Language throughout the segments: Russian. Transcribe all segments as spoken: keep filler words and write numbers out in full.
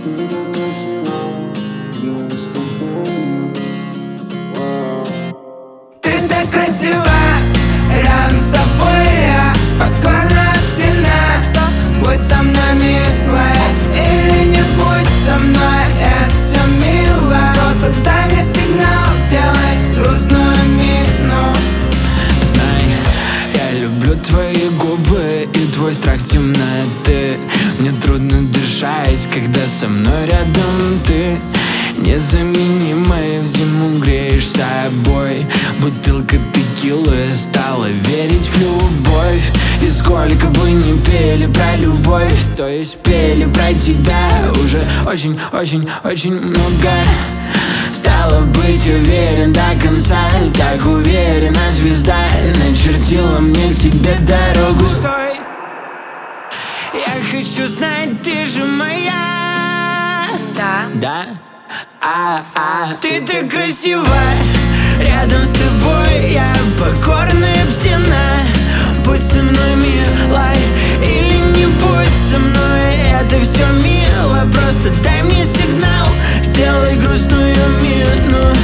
Ты так красива, рядом с тобой я покорно обсена. Будь со мной, милая, или не будь со мной, это все мило. Просто дай мне сигнал, сделай грустную мину. Знай, я люблю твои губы и твой страх темноты. Мне трудно дышать, когда со мной рядом ты. Незаменимая, в зиму греешь собой. Бутылка текилы стала верить в любовь. И сколько бы ни пели про любовь, то есть пели про тебя уже очень-очень-очень много. Стало быть уверен до конца, так уверена звезда начертила мне к тебе дорогу. Стой, я хочу знать, ты же моя. Да. Да? А-а, ты так красива, рядом с тобой я покорно обсена. Будь со мной, милой, или не будь со мной, это все мило. Просто дай мне сигнал, сделай грустную мину.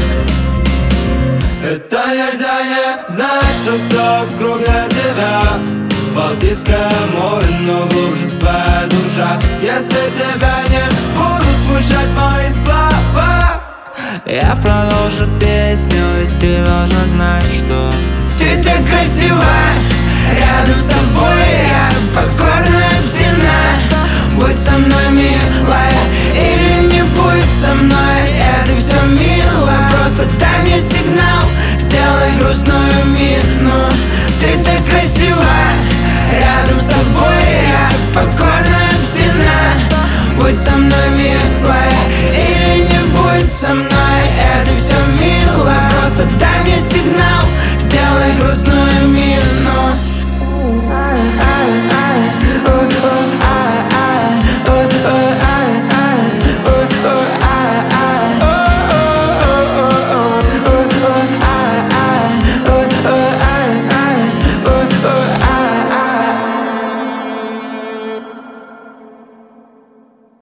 Это нельзя не знать, что все вокруг для тебя. Балтийское море, но глубже твоя душа. Если тебя не будут смущать мои слова, я продолжу песню, ведь ты должна знать, что ты так красива, рядом с тобой я покорно обсена. Будь со мной, милая, или не будь со мной, это все мило. Просто дай мне сигнал, сделай грустную мину. Ты так красива, рядом с тобой я покорно обсена. Будь со мной,